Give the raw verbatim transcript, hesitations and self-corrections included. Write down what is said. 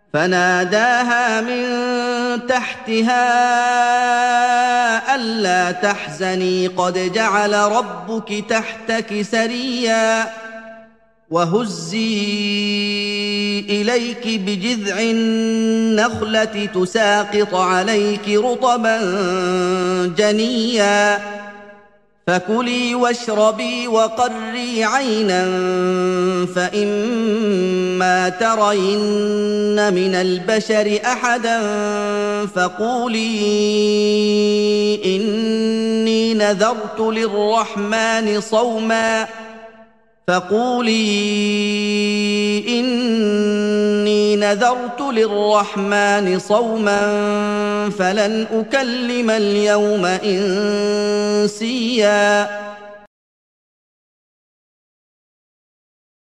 فناداها من تحتها ألا تحزني قد جعل ربك تحتك سريا وهزي إليك بجذع النخلة تساقط عليك رطبا جنيا فكلي واشربي وقري عينا فإما ترين من البشر أحدا فقولي إني نذرت للرحمن صوما فقولي إني نذرت للرحمن صوما فلن أكلم اليوم إنسيا